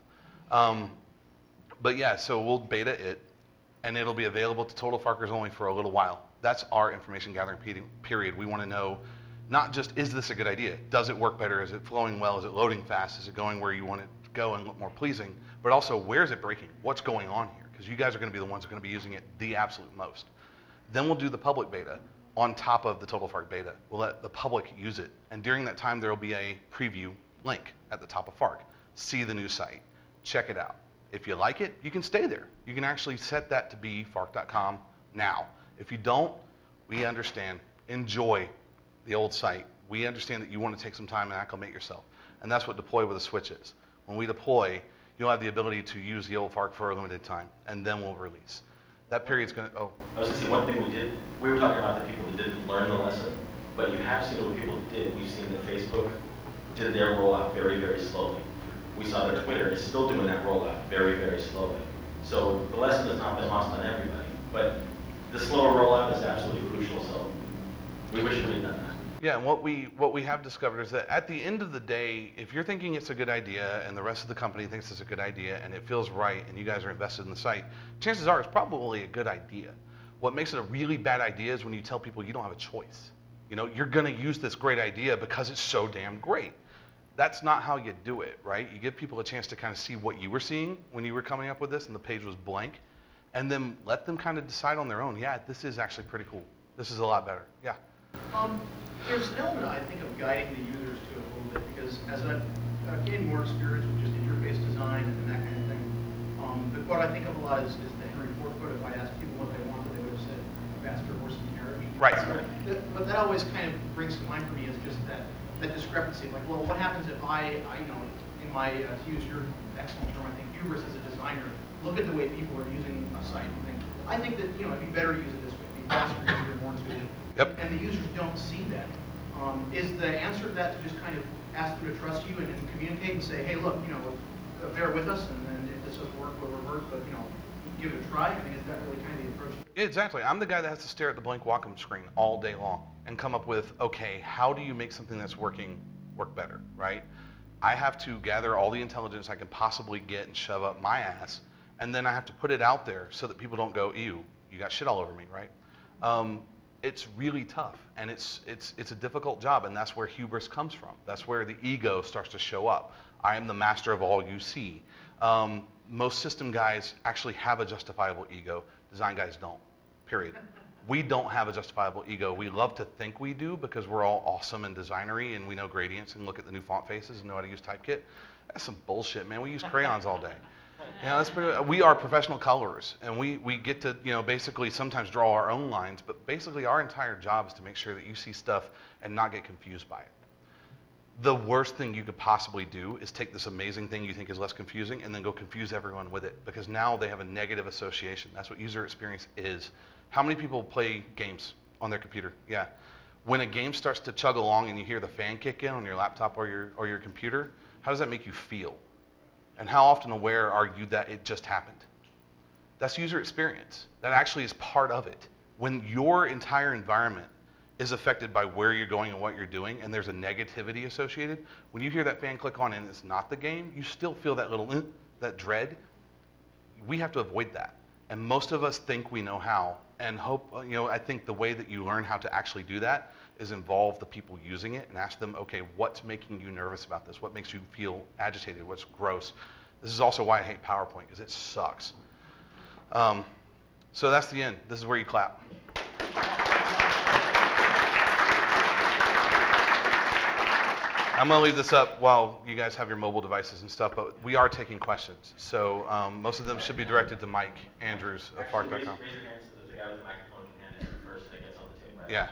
But yeah, so we'll beta it, and it'll be available to Total FARCers only for a little while. That's our information gathering period. We want to know not just, is this a good idea? Does it work better? Is it flowing well? Is it loading fast? Is it going where you want it to go and look more pleasing? But also, where is it breaking? What's going on here? Because you guys are going to be the ones who are going to be using it the absolute most. Then we'll do the public beta on top of the Total FARC beta. We'll let the public use it. And during that time, there will be a preview link at the top of FARC. See the new site. Check it out. If you like it, you can stay there. You can actually set that to be farc.com now. If you don't, we understand. Enjoy the old site. We understand that you want to take some time and acclimate yourself. And that's what deploy with a switch is. When we deploy, you'll have the ability to use the old FARC for a limited time, and then we'll release. That period's going to, I was going to say, one thing we were talking about the people that didn't learn the lesson, but you have seen what people did. We've seen that Facebook did their rollout very, very slowly. We saw that Twitter is still doing that rollout very, very slowly. So the lesson has not been lost on everybody, but the slower rollout is absolutely crucial, so we wish we had done that. Yeah, and what we have discovered is that at the end of the day, if you're thinking it's a good idea and the rest of the company thinks it's a good idea and it feels right and you guys are invested in the site, chances are it's probably a good idea. What makes it a really bad idea is when you tell people you don't have a choice. You're going to use this great idea because it's so damn great. That's not how you do it, right? You give people a chance to kind of see what you were seeing when you were coming up with this and the page was blank, and then let them kind of decide on their own. Yeah, this is actually pretty cool. This is a lot better. Yeah. There's an element, I think, of guiding the users to it a little bit, because as I've gained more experience with just interface design and that kind of thing, but what I think of a lot is the Henry Ford quote: if I asked people what they wanted, they would have said faster horse and carriage. Right. But that always kind of brings to mind for me is just that discrepancy. Like, well, what happens if I in my, to use your excellent term, I think, hubris as a designer, look at the way people are using a site and think, I think that, it'd be better to use it this way, it'd be faster, easier, more intuitive. Yep. And the users don't see that. Is the answer to that to just kind of ask them to trust you and communicate and say, hey, look, bear with us, and then if this doesn't work, we'll revert, but, give it a try? I mean, is that really kind of the approach? Exactly. I'm the guy that has to stare at the blank welcome screen all day long and come up with, okay, how do you make something that's working work better, right? I have to gather all the intelligence I can possibly get and shove up my ass, and then I have to put it out there so that people don't go, ew, you got shit all over me, right? It's really tough, and it's a difficult job, and that's where hubris comes from. That's where the ego starts to show up. I am the master of all you see. Most system guys actually have a justifiable ego. Design guys don't, period. We don't have a justifiable ego. We love to think we do because we're all awesome and designery, and we know gradients and look at the new font faces and know how to use Typekit. That's some bullshit, man. We use crayons all day. We are professional colorers, and we get to, basically sometimes draw our own lines, but basically our entire job is to make sure that you see stuff and not get confused by it. The worst thing you could possibly do is take this amazing thing you think is less confusing and then go confuse everyone with it, because now they have a negative association. That's what user experience is. How many people play games on their computer? Yeah. When a game starts to chug along and you hear the fan kick in on your laptop or your computer, how does that make you feel? And how often aware are you that it just happened? That's user experience. That actually is part of it. When your entire environment is affected by where you're going and what you're doing, and there's a negativity associated, when you hear that fan click on and it's not the game, you still feel that little, that dread. We have to avoid that. And most of us think we know how, and I think the way that you learn how to actually do that is involve the people using it and ask them, okay, what's making you nervous about this? What makes you feel agitated? What's gross? This is also why I hate PowerPoint, because it sucks. So that's the end. This is where you clap. I'm going to leave this up while you guys have your mobile devices and stuff, but we are taking questions. So most of them should be directed to Mike Andrews of FARC.com. Raise your hands so that the guy with the microphone can hand it first that gets on the table. Right? Yeah.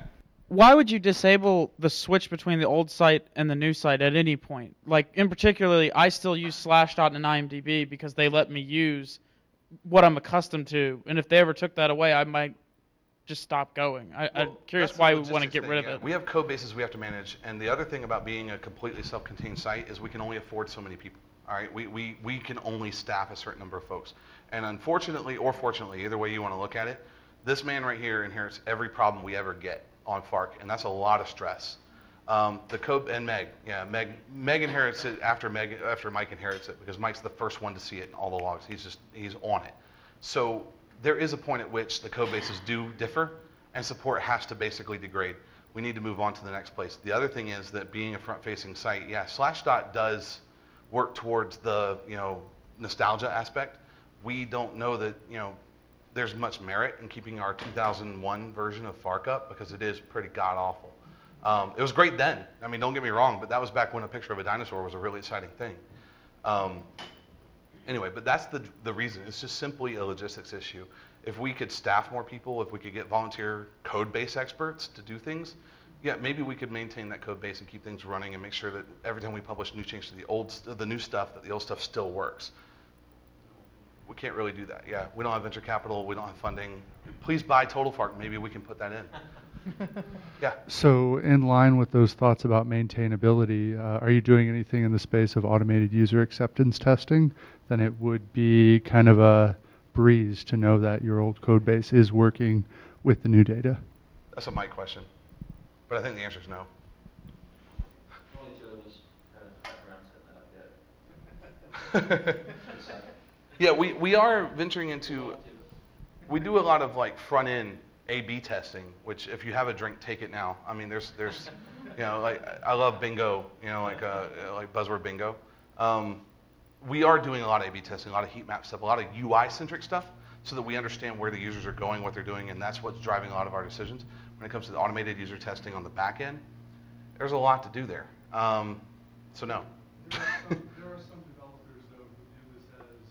Why would you disable the switch between the old site and the new site at any point? Like, in particularly, I still use Slashdot and IMDb because they let me use what I'm accustomed to. And if they ever took that away, I might just stop going. I'm Well, curious that's the why we want to logistics get thing, rid of yeah. it. We have code bases we have to manage, and the other thing about being a completely self-contained site is we can only afford so many people. All right, we can only staff a certain number of folks, and unfortunately or fortunately, either way you want to look at it, this man right here inherits every problem we ever get on FARC, and that's a lot of stress. The code and Meg inherits it after Mike inherits it because Mike's the first one to see it in all the logs. He's on it. So there is a point at which the code bases do differ, and support has to basically degrade. We need to move on to the next place. The other thing is that being a front-facing site, yeah, Slashdot does work towards the nostalgia aspect. We don't know that there's much merit in keeping our 2001 version of FARC up because it is pretty god awful. It was great then. I mean, don't get me wrong, but that was back when a picture of a dinosaur was a really exciting thing. Anyway, but that's the reason. It's just simply a logistics issue. If we could staff more people, if we could get volunteer code base experts to do things, yeah, maybe we could maintain that code base and keep things running and make sure that every time we publish new changes to the new stuff, that the old stuff still works. We can't really do that. Yeah, we don't have venture capital. We don't have funding. Please buy Total Fark. Maybe we can put that in. Yeah. So in line with those thoughts about maintainability, are you doing anything in the space of automated user acceptance testing? Then it would be kind of a breeze to know that your old code base is working with the new data. That's a Mike question, but I think the answer is no. Only two of us haven't gotten around to setting that up yet. Yeah, we are venturing into, we do a lot of like front end A/B testing, which if you have a drink, take it now. I mean, there's like I love bingo, like buzzword bingo. We are doing a lot of A/B testing, a lot of heat map stuff, a lot of UI centric stuff, so that we understand where the users are going, what they're doing, and that's what's driving a lot of our decisions. When it comes to the automated user testing on the back end, there's a lot to do there. So no. There are some developers, though, who view this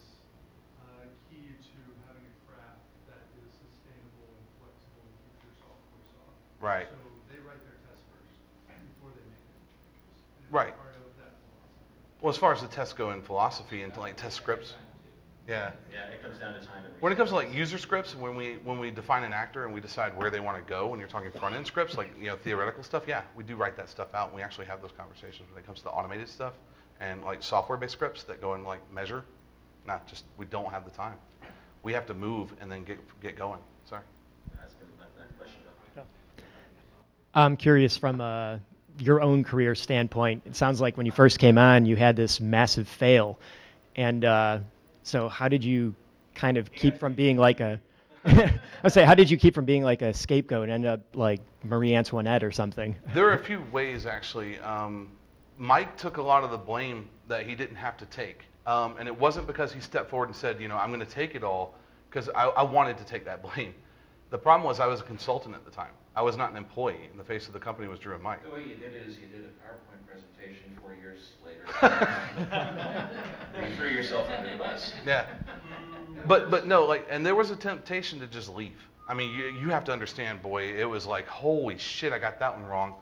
as key to having a craft that is sustainable and flexible and keeps your software soft. Right. So they write their tests first before they make any changes. And it's Right. part of that philosophy. Well, as far as the tests go in philosophy and like test scripts, yeah. Yeah, it comes down to time and When it comes to like resources. user scripts, when we define an actor and we decide where they want to go, when you're talking front end scripts, like theoretical stuff, yeah, we do write that stuff out. And we actually have those conversations when it comes to the automated stuff and like software-based scripts that go and like measure. We don't have the time. We have to move and then get going. Sorry. Ask him about that question. I'm curious from your own career standpoint. It sounds like when you first came on, you had this massive fail. And so how did you kind of keep from being like a, how did you keep from being like a scapegoat and end up like Marie Antoinette or something? There are a few ways, actually. Mike took a lot of the blame that he didn't have to take. And it wasn't because he stepped forward and said, I'm going to take it all, because I wanted to take that blame. The problem was I was a consultant at the time. I was not an employee, and the face of the company was Drew and Mike. The way you did it is you did a PowerPoint presentation 4 years later. You threw yourself under the bus. Yeah. But no, and there was a temptation to just leave. I mean, you have to understand, boy, it was like, holy shit, I got that one wrong.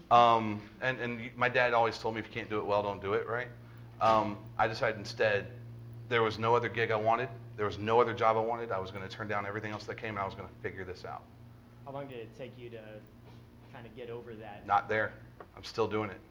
My dad always told me, if you can't do it well, don't do it, right? I decided instead, there was no other gig I wanted. There was no other job I wanted. I was going to turn down everything else that came, and I was going to figure this out. How long did it take you to kind of get over that? Not there. I'm still doing it.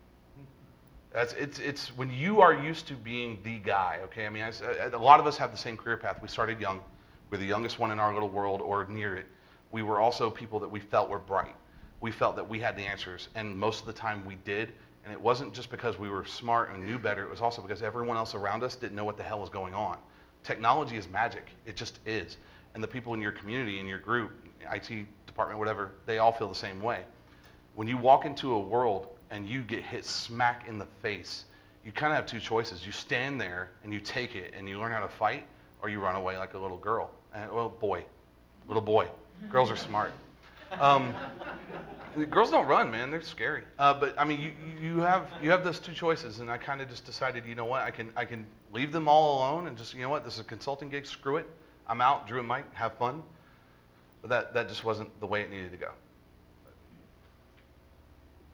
It's when you are used to being the guy, okay? I mean, a lot of us have the same career path. We started young. We're the youngest one in our little world or near it. We were also people that we felt were bright. We felt that we had the answers, and most of the time we did. And it wasn't just because we were smart and knew better. It was also because everyone else around us didn't know what the hell was going on. Technology is magic. It just is. And the people in your community, in your group, IT department, whatever, they all feel the same way. When you walk into a world and you get hit smack in the face, you kind of have two choices. You stand there and you take it and you learn how to fight, or you run away like a little girl. Little boy. Girls are smart. Girls don't run, man. They're scary. But I mean, you have those two choices, and I kind of just decided, you know what, I can leave them all alone and just, you know what, this is a consulting gig. Screw it. I'm out. Drew and Mike, have fun. But that just wasn't the way it needed to go.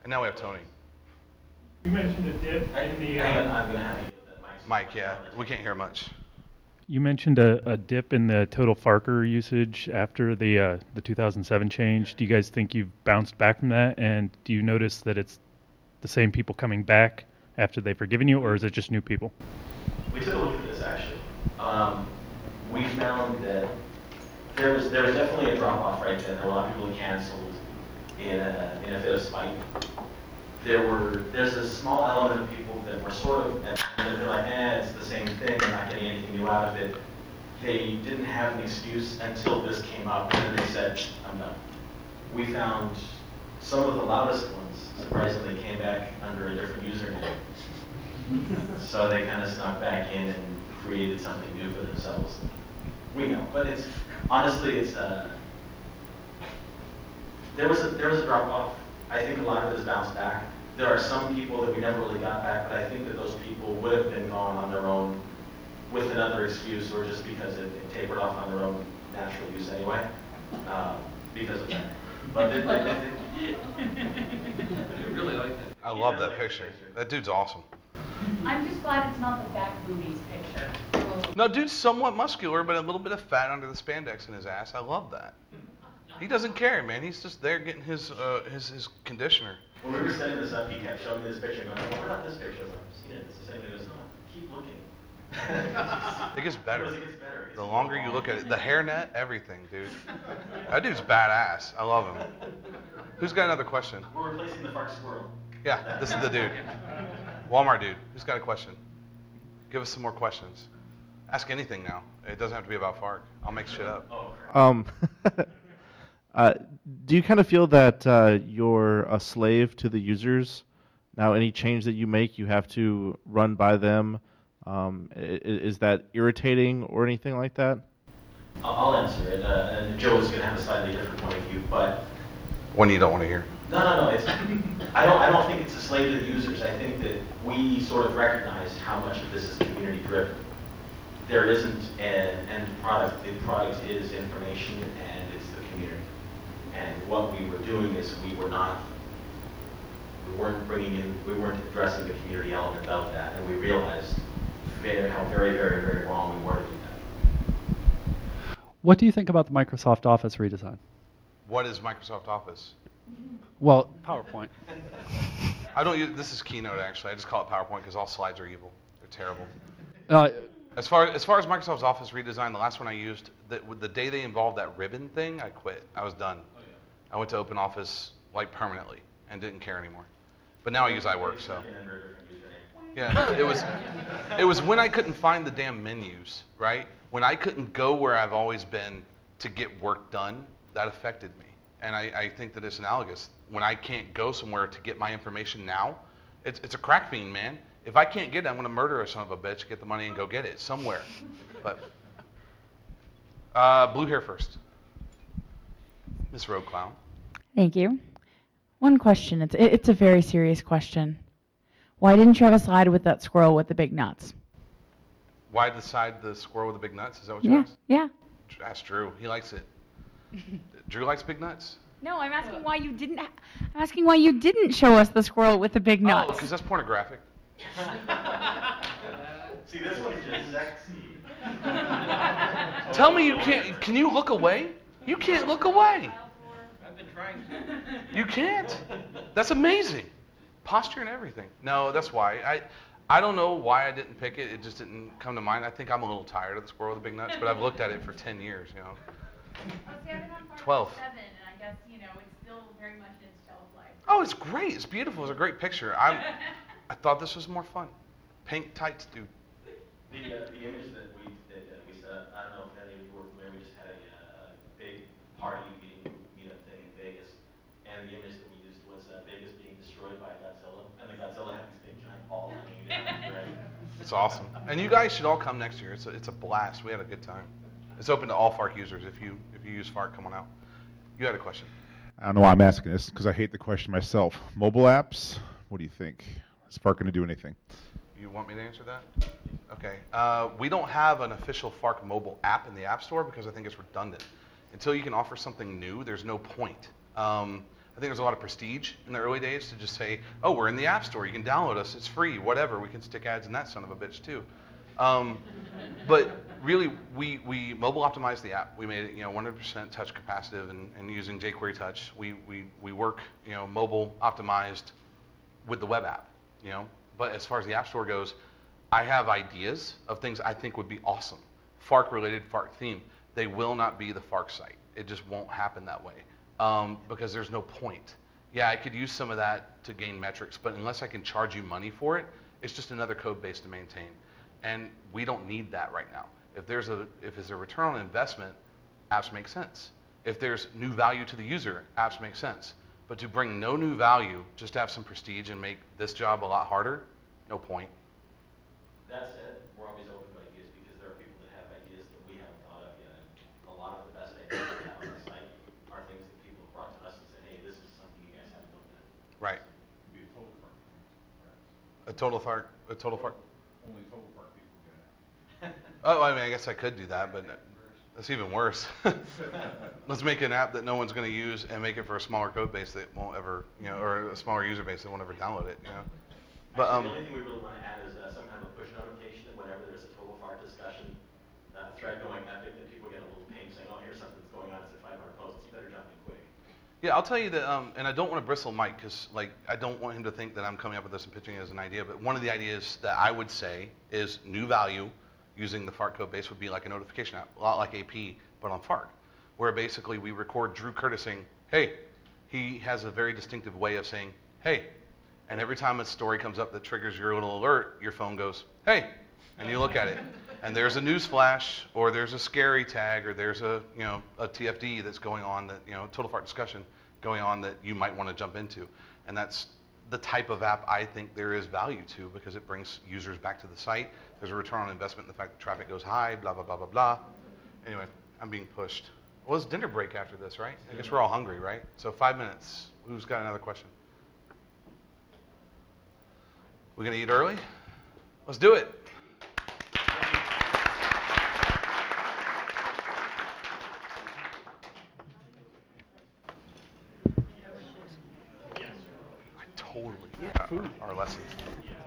And now we have Tony. You mentioned a dip in the. I'm gonna have you get that mic. Mike, yeah, we can't hear much. You mentioned a dip in the total Farker usage after the 2007 change. Do you guys think you've bounced back from that? And do you notice that it's the same people coming back after they've forgiven you, or is it just new people? We took a look at this actually. We found that there was definitely a drop off right then. There were a lot of people who canceled in a fit of spite. There's a small element of people that were sort of, and they're like, it's the same thing, I'm not getting anything new out of it. They didn't have an excuse until this came up, and then they said, I'm done. We found some of the loudest ones, surprisingly, came back under a different username. So they kind of snuck back in and created something new for themselves. We know, but honestly, there was a drop off. I think a lot of it is bounced back. There are some people that we never really got back, but I think that those people would have been gone on their own with another excuse, or just because it tapered off on their own natural use anyway, because of that. But I really like that. I love that picture. That dude's awesome. I'm just glad it's not the back boobies picture. No, dude's somewhat muscular, but a little bit of fat under the spandex in his ass. I love that. He doesn't care, man. He's just there getting his conditioner. When we were setting this up, he kept showing me this picture and going, what about this picture? I've seen it. It's the same thing. He goes, no, keep looking. It gets better. It gets better. The longer you look at it, the hairnet, everything, dude. That dude's badass. I love him. Who's got another question? We're replacing the Fark squirrel. Yeah, this is the dude. Walmart dude. Who's got a question? Give us some more questions. Ask anything now. It doesn't have to be about Fark. I'll make shit up. Do you kind of feel that you're a slave to the users? Now, any change that you make, you have to run by them. Is that irritating or anything like that? I'll answer it, and Joe's going to have a slightly different point of view, but... One you don't want to hear. No. I don't think it's a slave to the users. I think that we sort of recognize how much of this is community driven. There isn't an end product. The product is information, and it's the community. And what we were doing is we weren't addressing the community element of that, and we realized how very, very, very wrong we were to do that. What do you think about the Microsoft Office redesign? What is Microsoft Office? Well, PowerPoint. I don't use, this is Keynote actually. I just call it PowerPoint because all slides are evil. They're terrible. As far as Microsoft's Office redesign, the last one I used, the day they involved that ribbon thing, I quit. I was done. I went to OpenOffice like permanently and didn't care anymore. But now I use iWork, so. Yeah, it was when I couldn't find the damn menus, right? When I couldn't go where I've always been to get work done, that affected me. And I think that it's analogous. When I can't go somewhere to get my information now, it's a crack fiend, man. If I can't get it, I'm going to murder a son of a bitch, get the money, and go get it somewhere. But blue hair first. Miss Road Clown. Thank you. One question. It's a very serious question. Why didn't you have a slide with that squirrel with the big nuts? Why decide the squirrel with the big nuts? Is that what you asked? Yeah. Ask Drew. He likes it. Drew likes big nuts? No, I'm asking why you didn't. I'm asking why you didn't show us the squirrel with the big nuts. Oh, because that's pornographic. See, this one's just sexy. Tell me you can't. Can you look away? You can't look away. I've been trying to. You can't. That's amazing. Posture and everything. No, that's why. I don't know why I didn't pick it. It just didn't come to mind. I think I'm a little tired of the squirrel with the big nuts, but I've looked at it for 10 years, you know. 12. 7, and I guess, it's still very much in its shelf life. Oh, it's great. It's beautiful. It's a great picture. I thought this was more fun. Pink tights, dude. The image that we set up, I don't know if any of you were familiar, we just had a big party meetup thing in Vegas, and the image that we used was Vegas being destroyed by Godzilla, and the Godzilla had this big giant ball hanging down, right? It's awesome. And you guys should all come next year. It's a blast. We had a good time. It's open to all Fark users. If you use Fark, come on out. You had a question. I don't know why I'm asking this, because I hate the question myself. Mobile apps, what do you think? Is Fark going to do anything? You want me to answer that? Okay. We don't have an official Fark mobile app in the App Store because I think it's redundant. Until you can offer something new, there's no point. I think there's a lot of prestige in the early days to just say, oh, we're in the App Store, you can download us, it's free, whatever, we can stick ads in that son of a bitch too. But really, we mobile optimized the app. We made it 100% touch capacitive and using jQuery Touch. We work mobile optimized with the web app. But as far as the App Store goes, I have ideas of things I think would be awesome. FARC related, FARC theme. They will not be the FARC site. It just won't happen that way because there's no point. Yeah, I could use some of that to gain metrics, but unless I can charge you money for it, it's just another code base to maintain. And we don't need that right now. If there's a return on investment, apps make sense. If there's new value to the user, apps make sense. But to bring no new value, just to have some prestige and make this job a lot harder, no point. That said, we're always open to ideas because there are people that have ideas that we haven't thought of yet. And a lot of the best ideas we have on the site are things that people have brought to us and said, hey, this is something you guys haven't looked at. Right. It'd be a total FARC. A total FARC. Only total FARC people get it. Oh, I mean, I guess I could do that, but that's even worse. Let's make an app that no one's going to use and make it for a smaller code base that won't ever, or a smaller user base that won't ever download it, But Actually, the only thing we really want to add is some kind of push notification whenever there's a total FARC discussion, thread going epic, that people get a little ping saying, oh, here's something that's going on, it's at 500 posts, you better jump in quick. Yeah, I'll tell you that, and I don't want to bristle Mike because, I don't want him to think that I'm coming up with this and pitching it as an idea. But one of the ideas that I would say is new value using the FARC code base would be like a notification app, a lot like AP, but on FARC, where basically we record Drew Curtis saying, hey, he has a very distinctive way of saying, hey, and every time a story comes up that triggers your little alert, your phone goes, hey, and you look at it, and there's a news flash, or there's a scary tag, or there's a TFD that's going on that, total FARC discussion going on that you might want to jump into. And that's the type of app I think there is value to because it brings users back to the site. There's a return on investment in the fact that traffic goes high, blah, blah, blah, blah, blah. Anyway, I'm being pushed. Well, it's dinner break after this, right? I guess we're all hungry, right? So 5 minutes. Who's got another question? We gonna eat early? Let's do it. I totally forgot our lessons.